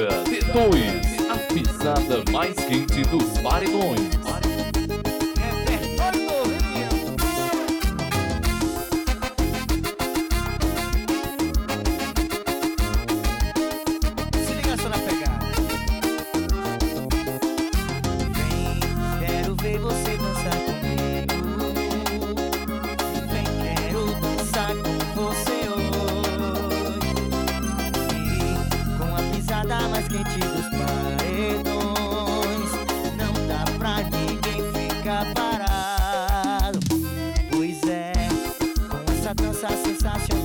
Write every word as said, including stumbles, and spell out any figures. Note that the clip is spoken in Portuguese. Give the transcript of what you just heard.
Agora, T dois, a pisada mais quente dos paredões. Se liga só na pegada. Vem, quero ver você dançar comigo. Vem, quero dançar com você hoje. E com a pisada mais quente dos paredões, não dá pra ninguém ficar parado. Pois é, com essa dança sensacional